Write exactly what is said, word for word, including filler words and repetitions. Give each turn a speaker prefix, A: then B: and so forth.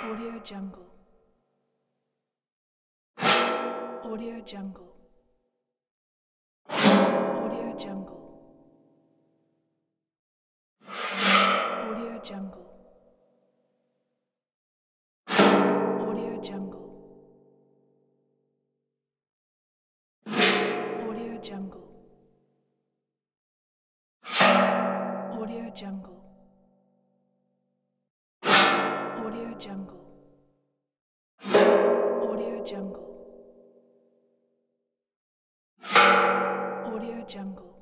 A: Audio Jungle. Audio Jungle. Audio Jungle. Audio Jungle. Audio Jungle. Audio Jungle. Audio Jungle. Audio Jungle. Audio Jungle. Audio Jungle.